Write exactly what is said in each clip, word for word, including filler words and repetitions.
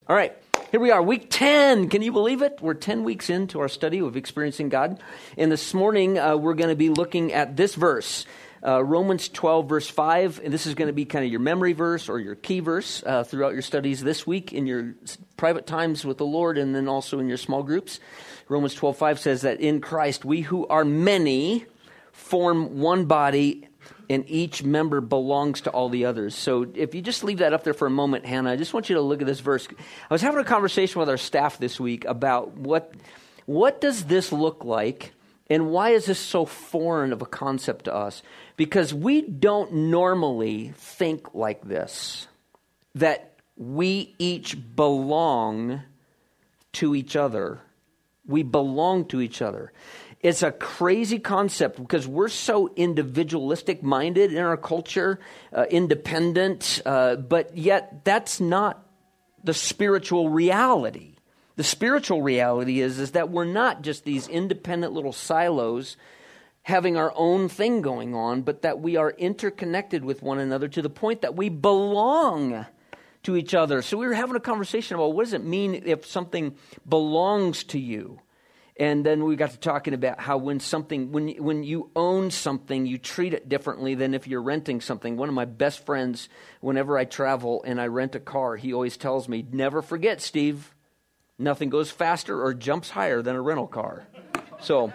All right, here we are, week ten. Can you believe it? We're ten weeks into our study of experiencing God. And this morning, uh, we're going to be looking at this verse, uh, Romans twelve, verse five. And this is going to be kind of your memory verse or your key verse uh, throughout your studies this week in your private times with the Lord and then also in your small groups. Romans twelve, five says that in Christ, we who are many form one body, and each member belongs to all the others. So if you just leave that up there for a moment, Hannah, I just want you to look at this verse. I was having a conversation with our staff this week about what what does this look like, and why is this so foreign of a concept to us? Because we don't normally think like this, that we each belong to each other. We belong to each other. It's a crazy concept because we're so individualistic minded in our culture, uh, independent, uh, but yet that's not the spiritual reality. The spiritual reality is, is that we're not just these independent little silos having our own thing going on, but that we are interconnected with one another to the point that we belong to each other. So we were having a conversation about what does it mean if something belongs to you? And then we got to talking about how when something, when when you own something, you treat it differently than if you're renting something. One of my best friends, whenever I travel and I rent a car, he always tells me, never forget, Steve, nothing goes faster or jumps higher than a rental car. So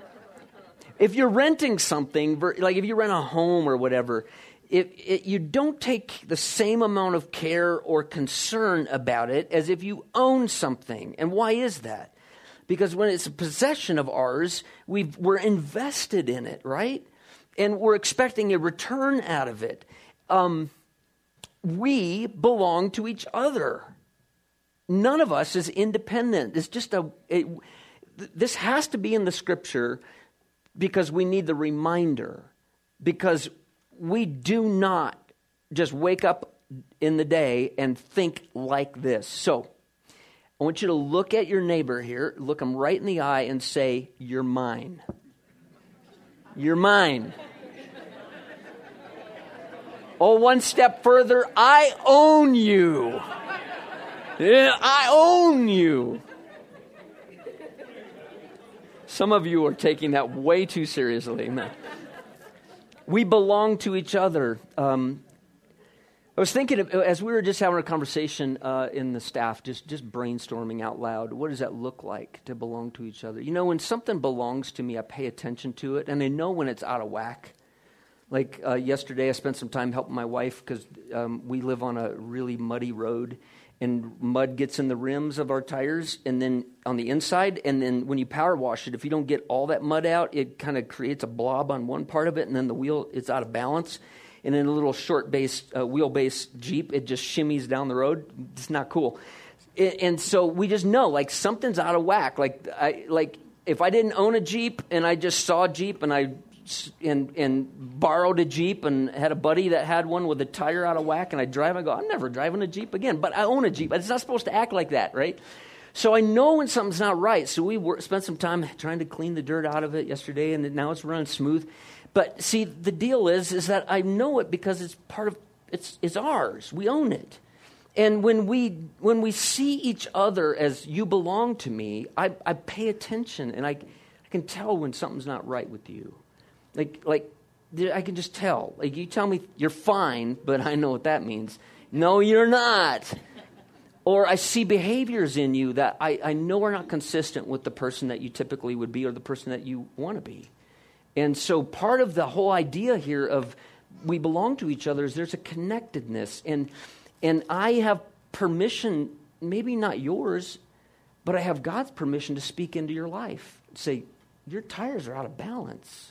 if you're renting something, like if you rent a home or whatever, It, it, you don't take the same amount of care or concern about it as if you own something. And why is that? Because when it's a possession of ours, we've, we're invested in it, right? And we're expecting a return out of it. Um, we belong to each other. None of us is independent. It's just a. It, this has to be in the Scripture because we need the reminder. Because we do not just wake up in the day and think like this. So I want you to look at your neighbor here, look him right in the eye and say, you're mine. You're mine. Oh, one step further, I own you. Yeah, I own you. Some of you are taking that way too seriously. No. We belong to each other. Um, I was thinking, of, as we were just having a conversation uh, in the staff, just, just brainstorming out loud, what does that look like to belong to each other? You know, when something belongs to me, I pay attention to it, and I know when it's out of whack. Like uh, yesterday, I spent some time helping my wife because um, we live on a really muddy road, and mud gets in the rims of our tires and then on the inside. And then when you power wash it, if you don't get all that mud out, it kind of creates a blob on one part of it. And then the wheel is out of balance. And in a little short base, uh, wheelbase Jeep, it just shimmies down the road. It's not cool. And, and so we just know like something's out of whack. Like I, like if I didn't own a Jeep and I just saw a Jeep and I and and borrowed a Jeep and had a buddy that had one with a tire out of whack and I drive, I go, I'm never driving a Jeep again, but I own a Jeep. But it's not supposed to act like that, right? So I know when something's not right. So we were, spent some time trying to clean the dirt out of it yesterday, and now it's running smooth. But see, the deal is, is that I know it because it's part of, it's it's ours. We own it. And when we when we see each other as you belong to me, I, I pay attention, and I, I can tell when something's not right with you. Like, like I can just tell. Like, you tell me you're fine, but I know what that means. No, you're not. Or I see behaviors in you that I, I know are not consistent with the person that you typically would be or the person that you want to be. And so part of the whole idea here of we belong to each other is there's a connectedness. And, and I have permission, maybe not yours, but I have God's permission to speak into your life. Say, your tires are out of balance.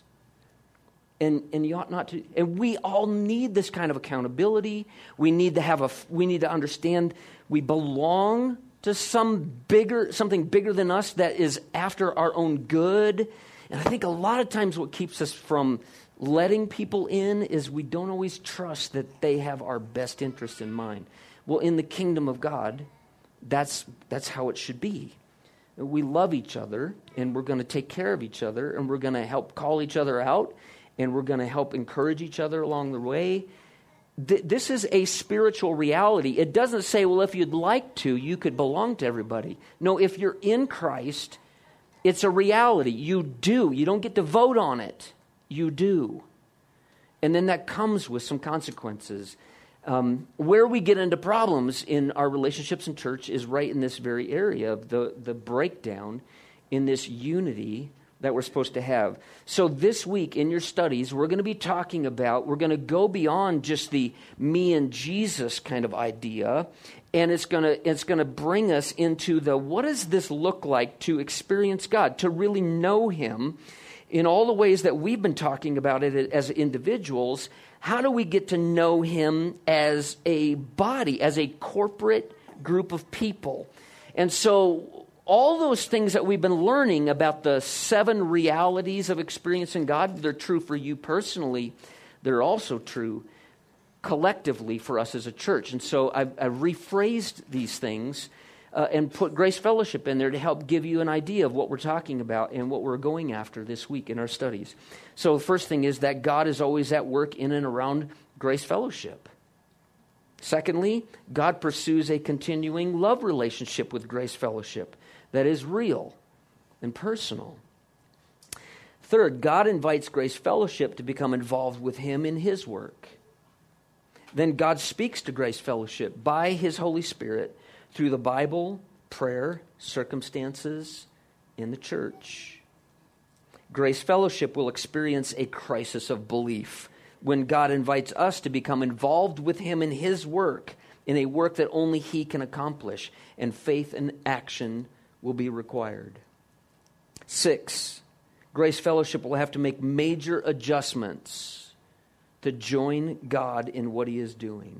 And and you ought not to. And we all need this kind of accountability. We need to have a. We need to understand we belong to some bigger, something bigger than us that is after our own good. And I think a lot of times what keeps us from letting people in is we don't always trust that they have our best interest in mind. Well, in the kingdom of God, that's that's how it should be. We love each other, and we're going to take care of each other, and we're going to help call each other out. And we're going to help encourage each other along the way. th- this is a spiritual reality. It doesn't say, well, if you'd like to, you could belong to everybody. No, if you're in Christ, it's a reality. You do. You don't get to vote on it. You do. And then that comes with some consequences. Um, where we get into problems in our relationships in church is right in this very area of the, the breakdown in this unity that we're supposed to have. So this week in your studies, we're going to be talking about, we're going to go beyond just the me and Jesus kind of idea, and it's going to it's going to bring us into the, what does this look like to experience God, to really know Him in all the ways that we've been talking about it as individuals. How do we get to know Him as a body, as a corporate group of people? And so all those things that we've been learning about the seven realities of experiencing God, they're true for you personally. They're also true collectively for us as a church. And so I've, I've rephrased these things uh, and put Grace Fellowship in there to help give you an idea of what we're talking about and what we're going after this week in our studies. So the first thing is that God is always at work in and around Grace Fellowship. Secondly, God pursues a continuing love relationship with Grace Fellowship that is real and personal. Third, God invites Grace Fellowship to become involved with Him in His work. Then God speaks to Grace Fellowship by His Holy Spirit through the Bible, prayer, circumstances, in the church. Grace Fellowship will experience a crisis of belief when God invites us to become involved with Him in His work, in a work that only He can accomplish, and faith and action will be required. Six, Grace Fellowship will have to make major adjustments to join God in what He is doing.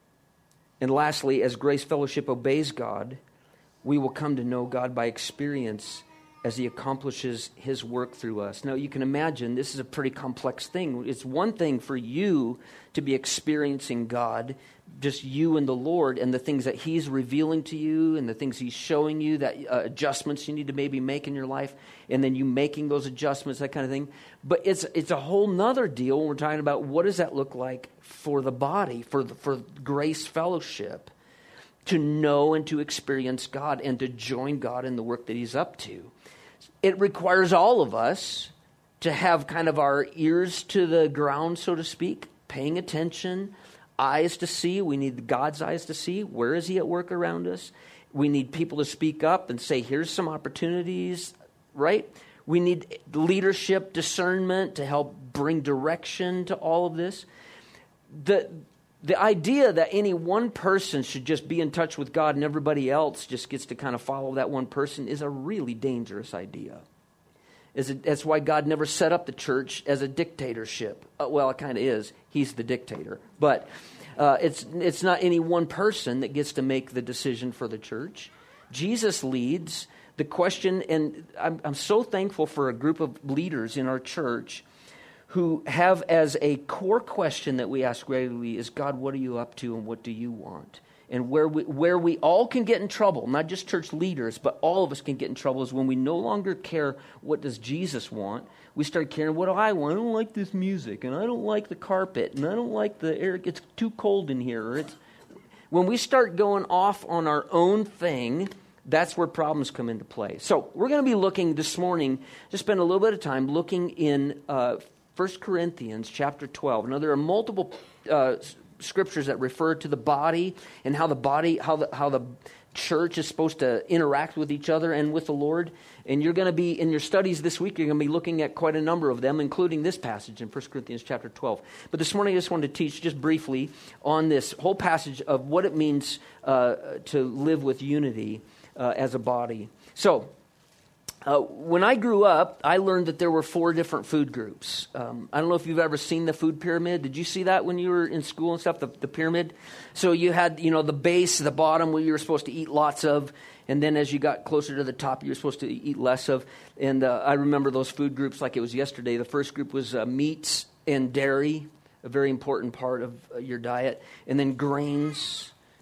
And lastly, as Grace Fellowship obeys God, we will come to know God by experience as He accomplishes His work through us. Now, you can imagine this is a pretty complex thing. It's one thing for you to be experiencing God, just you and the Lord, and the things that He's revealing to you and the things He's showing you, that uh, adjustments you need to maybe make in your life, and then you making those adjustments, that kind of thing. But it's it's a whole nother deal when we're talking about what does that look like for the body, for the, for Grace Fellowship, to know and to experience God and to join God in the work that He's up to. It requires all of us to have kind of our ears to the ground, so to speak, paying attention, eyes to see. We need God's eyes to see. Where is He at work around us? We need people to speak up and say, here's some opportunities, right? We need leadership, discernment to help bring direction to all of this. The The idea that any one person should just be in touch with God and everybody else just gets to kind of follow that one person is a really dangerous idea. Is it, that's why God never set up the church as a dictatorship. Uh, well, it kind of is. He's the dictator. But uh, it's it's not any one person that gets to make the decision for the church. Jesus leads. The question, and I'm, I'm so thankful for a group of leaders in our church who have as a core question that we ask regularly is, God, what are you up to and what do you want? And where we, where we all can get in trouble, not just church leaders, but all of us can get in trouble, is when we no longer care what does Jesus want. We start caring, what do I want? I don't like this music, and I don't like the carpet, and I don't like the air. It's too cold in here. Or it's... When we start going off on our own thing, that's where problems come into play. So we're going to be looking this morning, just spend a little bit of time looking in uh, First Corinthians chapter twelve. Now, there are multiple uh, scriptures that refer to the body and how the body, how the how the church is supposed to interact with each other and with the Lord. And you're going to be, in your studies this week, you're going to be looking at quite a number of them, including this passage in First Corinthians chapter twelve. But this morning I just wanted to teach just briefly on this whole passage of what it means uh, to live with unity uh, as a body. So, Uh, when I grew up, I learned that there were four different food groups. Um, I don't know if you've ever seen the food pyramid. Did you see that when you were in school and stuff, the, the pyramid? So you had, you know, the base, the bottom, where you were supposed to eat lots of. And then as you got closer to the top, you were supposed to eat less of. And uh, I remember those food groups like it was yesterday. The first group was uh, meats and dairy, a very important part of uh, your diet. And then grains,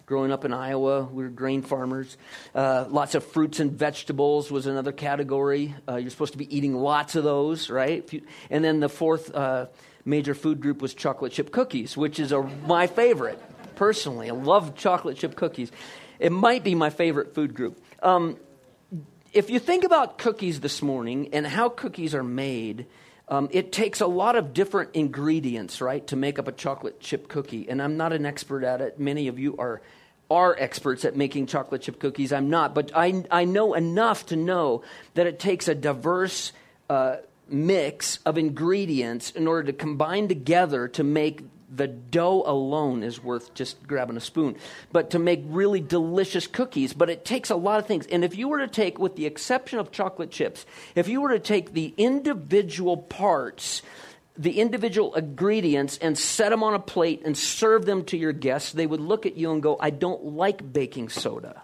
Growing up in Iowa, we were grain farmers. Uh, lots of fruits and vegetables was another category. Uh, you're supposed to be eating lots of those, right? If you, and then the fourth uh, major food group was chocolate chip cookies, which is a, my favorite, personally. I love chocolate chip cookies. It might be my favorite food group. Um, if you think about cookies this morning and how cookies are made, Um, it takes a lot of different ingredients, right, to make up a chocolate chip cookie. And I'm not an expert at it. Many of you are are experts at making chocolate chip cookies. I'm not. But I, I know enough to know that it takes a diverse uh, mix of ingredients in order to combine together to make the dough alone is worth just grabbing a spoon. But to make really delicious cookies, but it takes a lot of things. And if you were to take, with the exception of chocolate chips, if you were to take the individual parts, the individual ingredients, and set them on a plate and serve them to your guests, they would look at you and go, I don't like baking soda.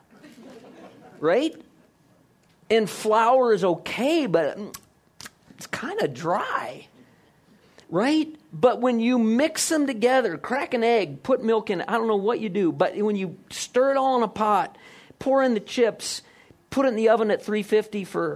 Right? And flour is okay, but it's kind of dry. Right? But when you mix them together, crack an egg, put milk in it, I don't know what you do, but when you stir it all in a pot, pour in the chips, put it in the oven at three fifty for,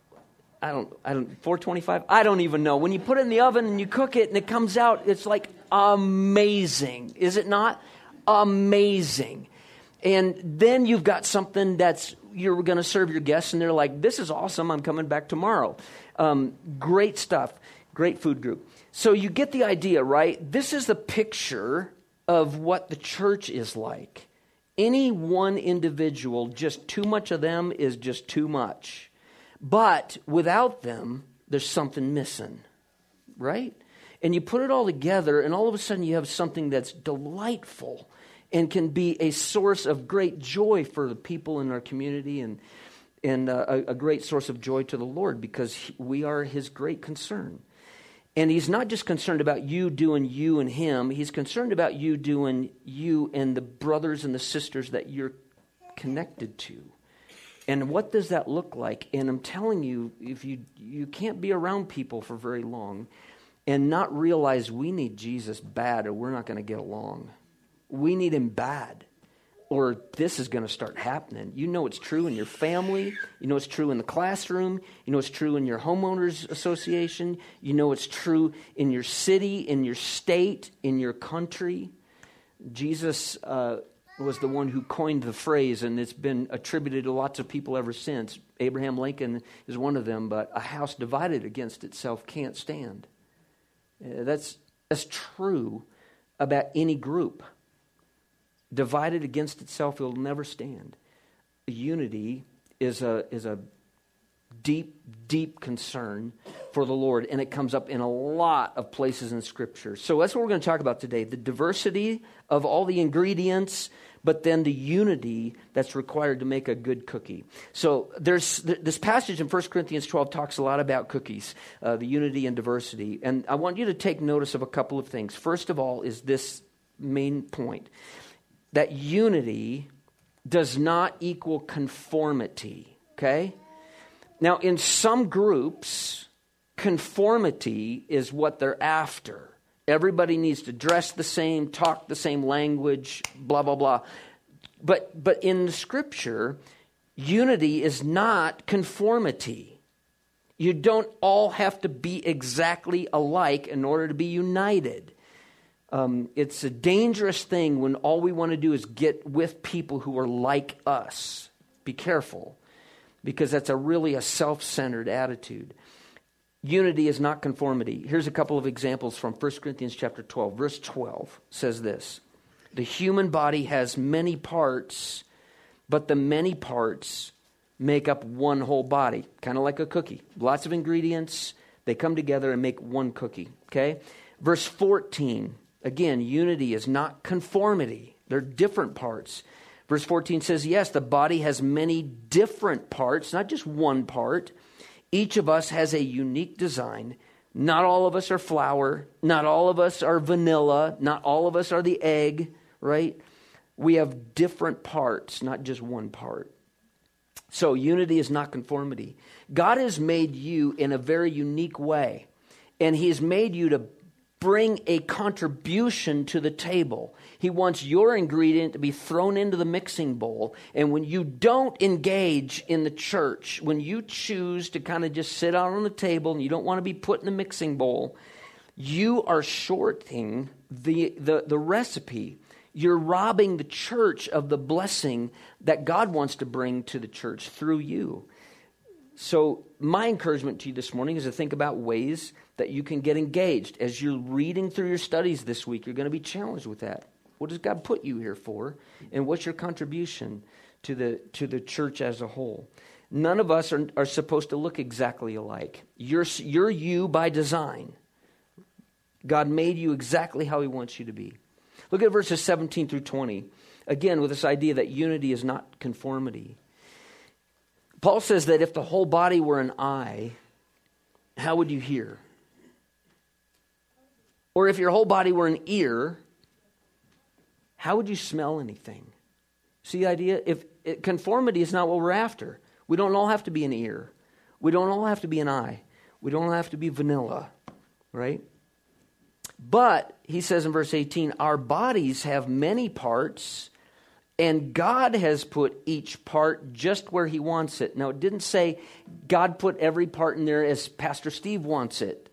I don't, I don't, four twenty-five? I don't even know. When you put it in the oven and you cook it and it comes out, it's like amazing. Is it not? Amazing. And then you've got something that's, you're going to serve your guests and they're like, this is awesome, I'm coming back tomorrow. Um, great stuff. Great food group. So you get the idea, right? This is the picture of what the church is like. Any one individual, just too much of them is just too much. But without them, there's something missing, right? And you put it all together, and all of a sudden you have something that's delightful and can be a source of great joy for the people in our community, and and uh, a, a great source of joy to the Lord, because he, we are his great concern. And he's not just concerned about you doing you and him. He's concerned about you doing you and the brothers and the sisters that you're connected to. And what does that look like? And I'm telling you, if you you can't be around people for very long and not realize we need Jesus bad, or we're not going to get along. We need him bad, or this is going to start happening. You know it's true in your family. You know it's true in the classroom. You know it's true in your homeowners association. You know it's true in your city, in your state, in your country. Jesus uh, was the one who coined the phrase, and it's been attributed to lots of people ever since. Abraham Lincoln is one of them, but a house divided against itself can't stand. Uh, that's, that's true about any group. Divided against itself, it will never stand. Unity is a is a deep, deep concern for the Lord, and it comes up in a lot of places in Scripture. So that's what we're going to talk about today, the diversity of all the ingredients, but then the unity that's required to make a good cookie. So there's th- this passage in First Corinthians twelve talks a lot about cookies, uh, the unity and diversity. And I want you to take notice of a couple of things. First of all is this main point, that unity does not equal conformity, okay? Now, in some groups, conformity is what they're after. Everybody needs to dress the same, talk the same language, blah, blah, blah. But, but in the Scripture, unity is not conformity. You don't all have to be exactly alike in order to be united. Um, it's a dangerous thing when all we want to do is get with people who are like us. Be careful, because that's a really a self-centered attitude. Unity is not conformity. Here's a couple of examples from First Corinthians chapter twelve. Verse twelve says this: the human body has many parts, but the many parts make up one whole body, kind of like a cookie. Lots of ingredients, they come together and make one cookie, okay? Verse fourteen. Again, unity is not conformity. They're different parts. Verse fourteen says, yes, the body has many different parts, not just one part. Each of us has a unique design. Not all of us are flour. Not all of us are vanilla. Not all of us are the egg, right? We have different parts, not just one part. So unity is not conformity. God has made you in a very unique way. And he has made you to bring a contribution to the table. He wants your ingredient to be thrown into the mixing bowl. And when you don't engage in the church, when you choose to kind of just sit out on the table and you don't want to be put in the mixing bowl, you are shorting the, the, the recipe. You're robbing the church of the blessing that God wants to bring to the church through you. So my encouragement to you this morning is to think about ways that you can get engaged. As you're reading through your studies this week, you're going to be challenged with that. What does God put you here for? And what's your contribution to the to the church as a whole? None of us are, are supposed to look exactly alike. You're, you're you by design. God made you exactly how he wants you to be. Look at verses seventeen through twenty. Again, with this idea that unity is not conformity. Paul says that if the whole body were an eye, how would you hear? Or if your whole body were an ear, how would you smell anything? See the idea? If it, conformity is not what we're after. We don't all have to be an ear. We don't all have to be an eye. We don't all have to be vanilla, right? But, he says in verse eighteen, our bodies have many parts, and God has put each part just where he wants it. Now, it didn't say God put every part in there as Pastor Steve wants it.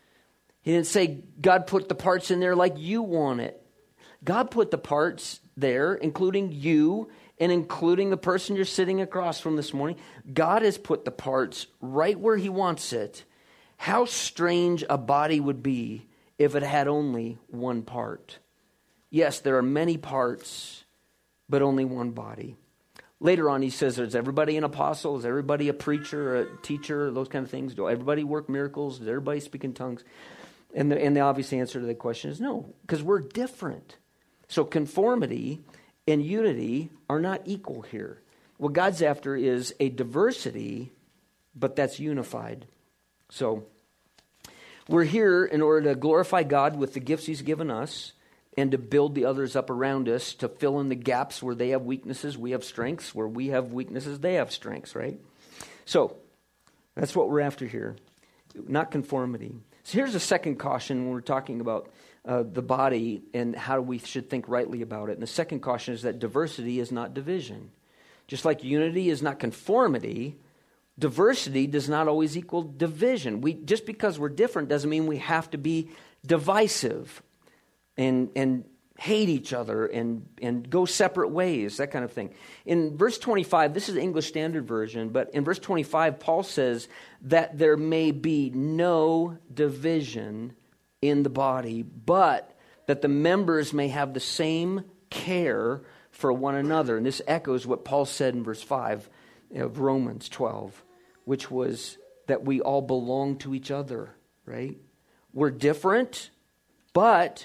He didn't say God put the parts in there like you want it. God put the parts there, including you and including the person you're sitting across from this morning. God has put the parts right where he wants it. How strange a body would be if it had only one part. Yes, there are many parts, but only one body. Later on, he says, is everybody an apostle? Is everybody a preacher, a teacher, those kind of things? Do everybody work miracles? Does everybody speak in tongues? And the, and the obvious answer to that question is no, because we're different. So conformity and unity are not equal here. What God's after is a diversity, but that's unified. So we're here in order to glorify God with the gifts he's given us and to build the others up around us, to fill in the gaps where they have weaknesses, we have strengths. Where we have weaknesses, they have strengths, right? So that's what we're after here, not conformity. So here's a second caution when we're talking about uh, the body and how we should think rightly about it. And the second caution is that diversity is not division. Just like unity is not conformity, diversity does not always equal division. We just because we're different doesn't mean we have to be divisive and and hate each other and, and go separate ways, that kind of thing. In verse twenty-five, this is the English Standard Version, but in verse twenty-five, Paul says that there may be no division in the body, but that the members may have the same care for one another. And this echoes what Paul said in verse five of Romans twelve, which was that we all belong to each other, right? We're different, but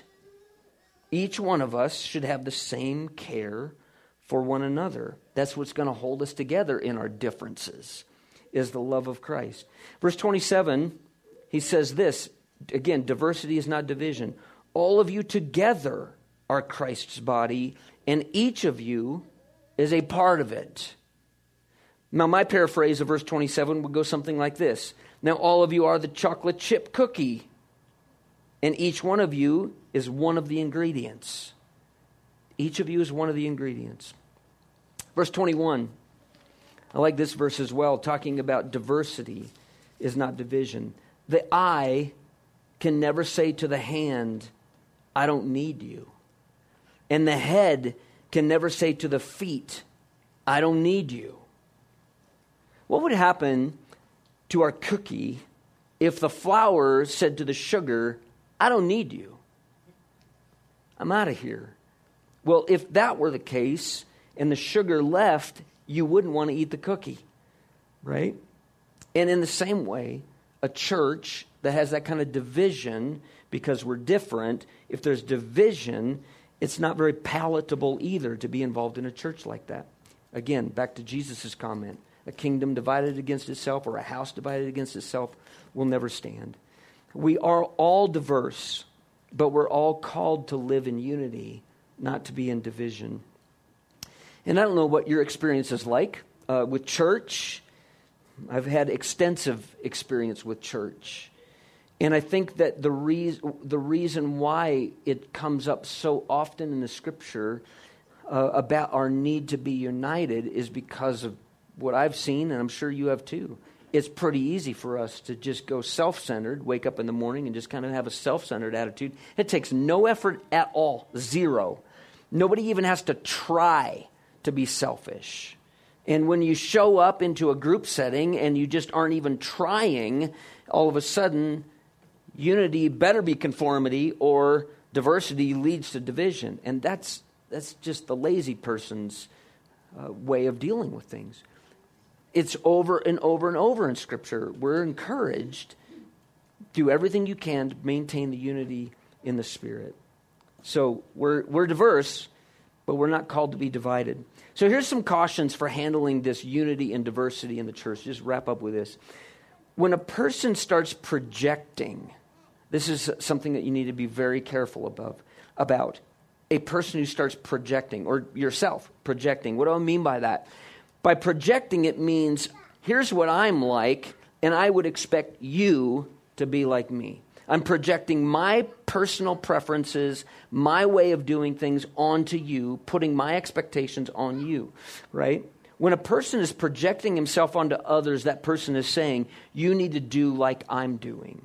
each one of us should have the same care for one another. That's what's going to hold us together in our differences, is the love of Christ. Verse twenty-seven, he says this, again, diversity is not division. All of you together are Christ's body, and each of you is a part of it. Now, my paraphrase of verse twenty-seven would go something like this. Now, all of you are the chocolate chip cookie, and each one of you is one of the ingredients. Each of you is one of the ingredients. Verse twenty-one, I like this verse as well, talking about diversity is not division. The eye can never say to the hand, I don't need you. And the head can never say to the feet, I don't need you. What would happen to our cookie if the flour said to the sugar, I don't need you? I'm out of here. Well, if that were the case and the sugar left, you wouldn't want to eat the cookie, right? And in the same way, a church that has that kind of division because we're different, if there's division, it's not very palatable either to be involved in a church like that. Again, back to Jesus' comment, a kingdom divided against itself or a house divided against itself will never stand. We are all diverse, but we're all called to live in unity, not to be in division. And I don't know what your experience is like uh, with church. I've had extensive experience with church. And I think that the, re- the reason why it comes up so often in the Scripture uh, about our need to be united is because of what I've seen, and I'm sure you have too. It's pretty easy for us to just go self-centered, wake up in the morning and just kind of have a self-centered attitude. It takes no effort at all, zero. Nobody even has to try to be selfish. And when you show up into a group setting and you just aren't even trying, all of a sudden, unity better be conformity or diversity leads to division. And that's that's just the lazy person's uh, way of dealing with things. It's over and over and over in Scripture. We're encouraged, do everything you can to maintain the unity in the Spirit. So we're we're diverse, but we're not called to be divided. So here's some cautions for handling this unity and diversity in the church. Just wrap up with this. When a person starts projecting, this is something that you need to be very careful about. About a person who starts projecting, or yourself projecting. What do I mean by that? By projecting, it means, here's what I'm like, and I would expect you to be like me. I'm projecting my personal preferences, my way of doing things onto you, putting my expectations on you, right? When a person is projecting himself onto others, that person is saying, you need to do like I'm doing.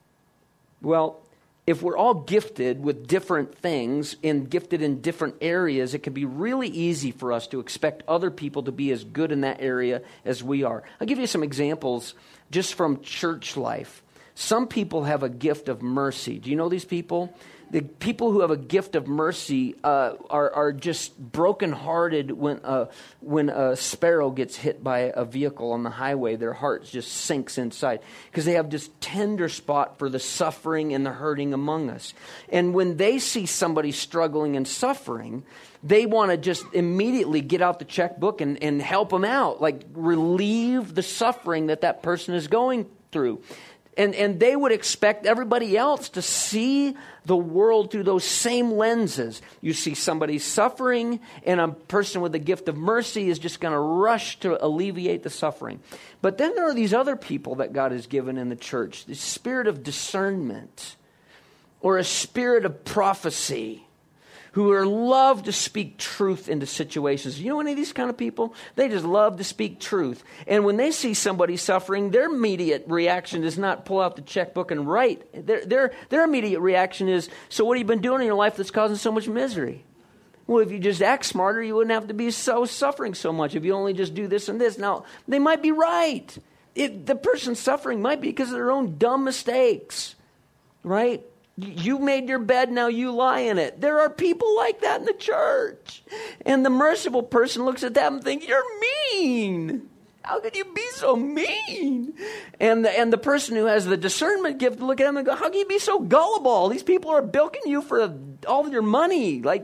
Well, if we're all gifted with different things and gifted in different areas, it can be really easy for us to expect other people to be as good in that area as we are. I'll give you some examples just from church life. Some people have a gift of mercy. Do you know these people? The people who have a gift of mercy uh, are, are just brokenhearted when, uh, when a sparrow gets hit by a vehicle on the highway. Their heart just sinks inside because they have this tender spot for the suffering and the hurting among us. And when they see somebody struggling and suffering, they want to just immediately get out the checkbook and, and help them out, like relieve the suffering that that person is going through. And and they would expect everybody else to see the world through those same lenses. You see somebody suffering, and a person with the gift of mercy is just going to rush to alleviate the suffering. But then there are these other people that God has given in the church, the spirit of discernment or a spirit of prophecy, who are love to speak truth into situations. You know any of these kind of people? They just love to speak truth. And when they see somebody suffering, their immediate reaction is not pull out the checkbook and write. Their, their, their immediate reaction is, so what have you been doing in your life that's causing so much misery? Well, if you just act smarter, you wouldn't have to be so suffering so much if you only just do this and this. Now, they might be right. It, the person suffering might be because of their own dumb mistakes, right? You made your bed, now you lie in it. There are people like that in the church. And the merciful person looks at them and thinks, you're mean. How could you be so mean? And the, and the person who has the discernment gift look at them and go, how can you be so gullible? These people are bilking you for all of your money. Like,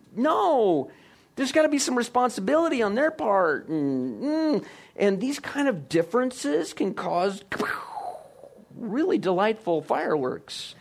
no. There's got to be some responsibility on their part. And, mm, and these kind of differences can cause really delightful fireworks.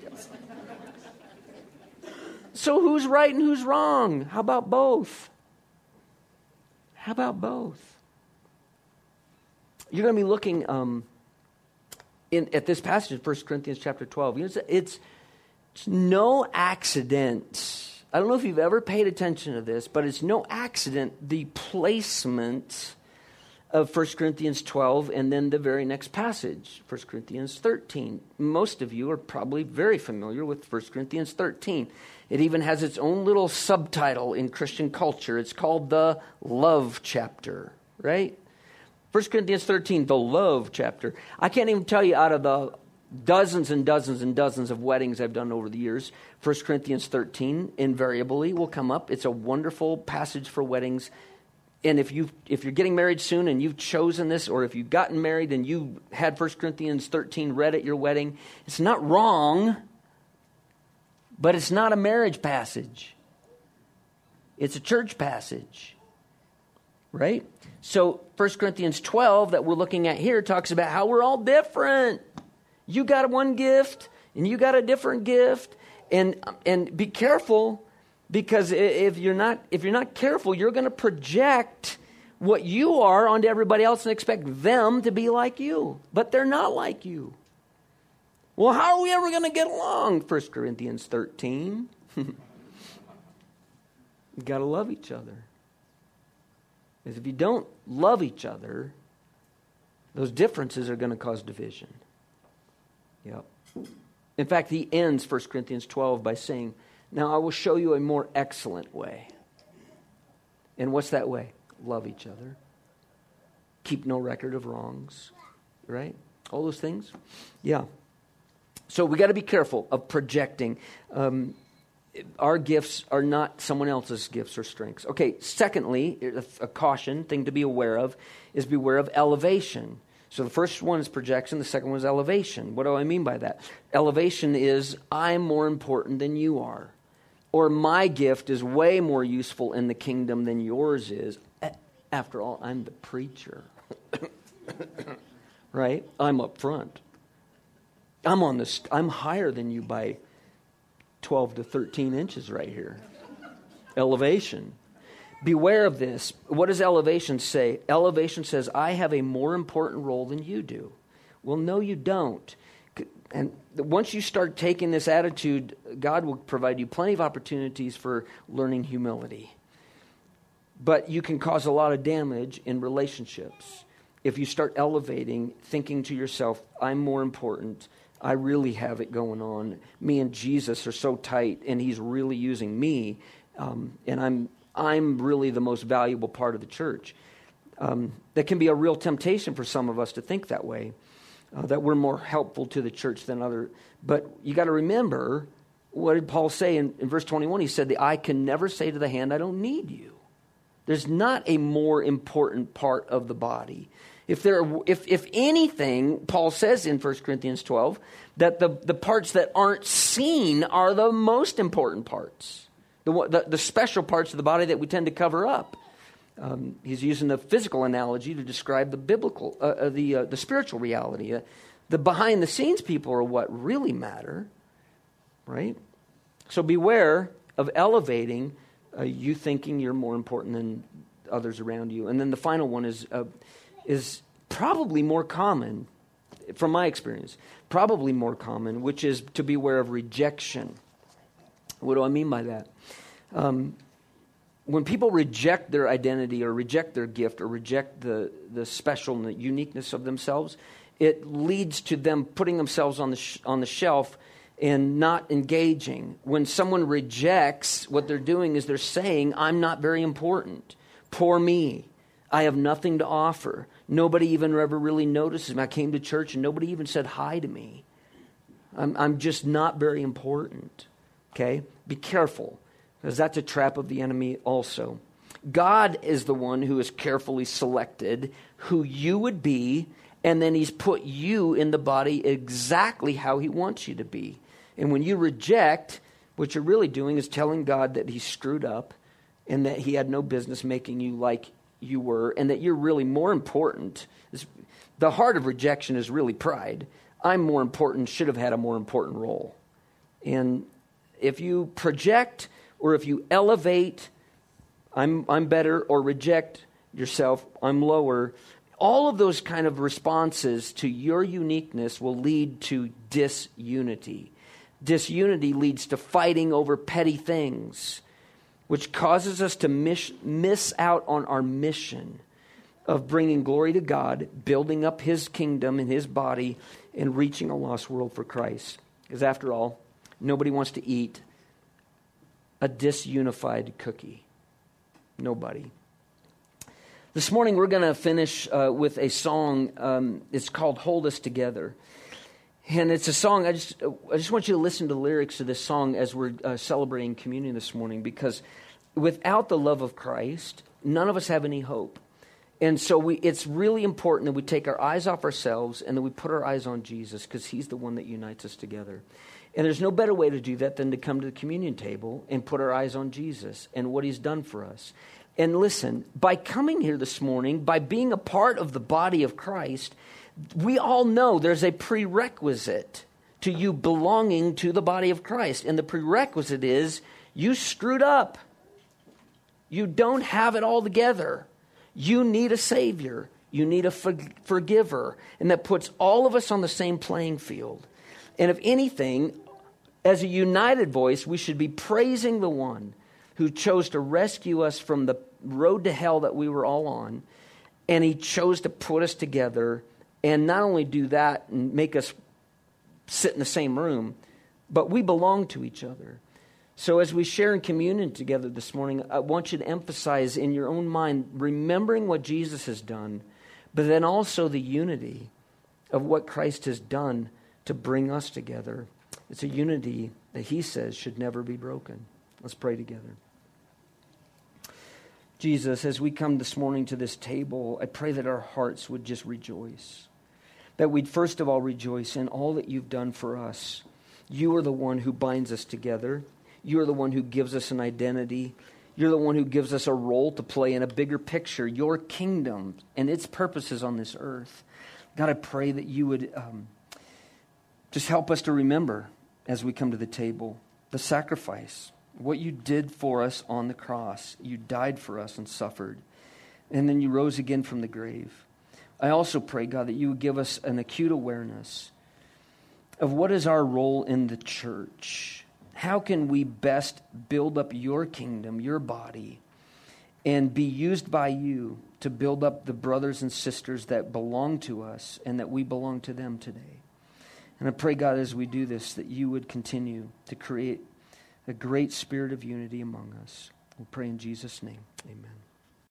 So who's right and who's wrong? How about both? How about both? You're going to be looking um, in, at this passage in First Corinthians chapter twelve. You know, it's, it's, it's no accident. I don't know if you've ever paid attention to this, but it's no accident the placement of First Corinthians twelve and then the very next passage, First Corinthians thirteen. Most of you are probably very familiar with First Corinthians thirteen. It even has its own little subtitle in Christian culture. It's called the love chapter, right? First Corinthians thirteen, the love chapter. I can't even tell you out of the dozens and dozens and dozens of weddings I've done over the years, First Corinthians thirteen invariably will come up. It's a wonderful passage for weddings. And if you if you're getting married soon and you've chosen this, or if you've gotten married and you had First Corinthians thirteen read at your wedding, it's not wrong, but it's not a marriage passage. It's a church passage, right? So First Corinthians twelve that we're looking at here talks about how we're all different. You got one gift and you got a different gift, and and be careful. Because if you're not if you're not careful, you're going to project what you are onto everybody else and expect them to be like you. But they're not like you. Well, how are we ever going to get along? First Corinthians thirteen. You got to love each other. Because if you don't love each other, those differences are going to cause division. Yep. In fact, he ends First Corinthians twelve by saying, now I will show you a more excellent way. And what's that way? Love each other. Keep no record of wrongs. Right? All those things. Yeah. So we got to be careful of projecting. Um, our gifts are not someone else's gifts or strengths. Okay, secondly, a, a caution, thing to be aware of, is beware of elevation. So the first one is projection, the second one is elevation. What do I mean by that? Elevation is, I'm more important than you are. Or my gift is way more useful in the kingdom than yours is. After all, I'm the preacher. Right? I'm up front. I'm on this. I'm higher than you by twelve to thirteen inches right here. Elevation. Beware of this. What does elevation say? Elevation says, I have a more important role than you do. Well, no, you don't. And once you start taking this attitude, God will provide you plenty of opportunities for learning humility. But you can cause a lot of damage in relationships if you start elevating, thinking to yourself, I'm more important. I really have it going on. Me and Jesus are so tight, and he's really using me, um, and I'm I'm really the most valuable part of the church. Um, that can be a real temptation for some of us to think that way, uh, that we're more helpful to the church than other. But you got to remember, what did Paul say in, in verse twenty-one? He said, the eye can never say to the hand, I don't need you. There's not a more important part of the body. If there, if if anything, Paul says in First Corinthians twelve that the, the parts that aren't seen are the most important parts, the, the the special parts of the body that we tend to cover up. Um, he's using the physical analogy to describe the biblical, uh, uh, the uh, the spiritual reality. Uh, the behind the scenes people are what really matter, right? So beware of elevating uh, you thinking you're more important than others around you. And then the final one is. Uh, is probably more common, from my experience, probably more common, which is to beware of rejection. What do I mean by that? Um, when people reject their identity or reject their gift or reject the, the special and the uniqueness of themselves, it leads to them putting themselves on the sh- on the shelf and not engaging. When someone rejects, what they're doing is they're saying, I'm not very important. Poor me. I have nothing to offer. Nobody even ever really notices me. I came to church and nobody even said hi to me. I'm, I'm just not very important. Okay? Be careful, because that's a trap of the enemy also. God is the one who has carefully selected who you would be, and then he's put you in the body exactly how he wants you to be. And when you reject, what you're really doing is telling God that he screwed up and that he had no business making you like you were, and that you're really more important. The heart of rejection is really pride. I'm more important, should have had a more important role. And if you project or if you elevate, I'm I'm better, or reject yourself, I'm lower, all of those kind of responses to your uniqueness will lead to disunity. Disunity leads to fighting over petty things, which causes us to miss, miss out on our mission of bringing glory to God, building up his kingdom and his body, and reaching a lost world for Christ. Because after all, nobody wants to eat a disunified cookie. Nobody. This morning we're going to finish uh, with a song. Um, it's called Hold Us Together. And it's a song, I just I just want you to listen to the lyrics of this song as we're uh, celebrating communion this morning, because without the love of Christ, none of us have any hope. And so we, it's really important that we take our eyes off ourselves and that we put our eyes on Jesus, because he's the one that unites us together. And there's no better way to do that than to come to the communion table and put our eyes on Jesus and what he's done for us. And listen, by coming here this morning, by being a part of the body of Christ, we all know there's a prerequisite to you belonging to the body of Christ. And the prerequisite is you screwed up. You don't have it all together. You need a Savior. You need a for- forgiver. And that puts all of us on the same playing field. And if anything, as a united voice, we should be praising the one who chose to rescue us from the road to hell that we were all on. And he chose to put us together and not only do that and make us sit in the same room, but we belong to each other. So as we share in communion together this morning, I want you to emphasize in your own mind, remembering what Jesus has done, but then also the unity of what Christ has done to bring us together. It's a unity that he says should never be broken. Let's pray together. Jesus, as we come this morning to this table, I pray that our hearts would just rejoice. That we'd first of all rejoice in all that you've done for us. You are the one who binds us together. You are the one who gives us an identity. You're the one who gives us a role to play in a bigger picture, your kingdom and its purposes on this earth. God, I pray that you would um, just help us to remember as we come to the table the sacrifice, what you did for us on the cross. You died for us and suffered, and then you rose again from the grave. I also pray, God, that you would give us an acute awareness of what is our role in the church. How can we best build up your kingdom, your body, and be used by you to build up the brothers and sisters that belong to us and that we belong to them today? And I pray, God, as we do this, that you would continue to create a great spirit of unity among us. We pray in Jesus' name. Amen.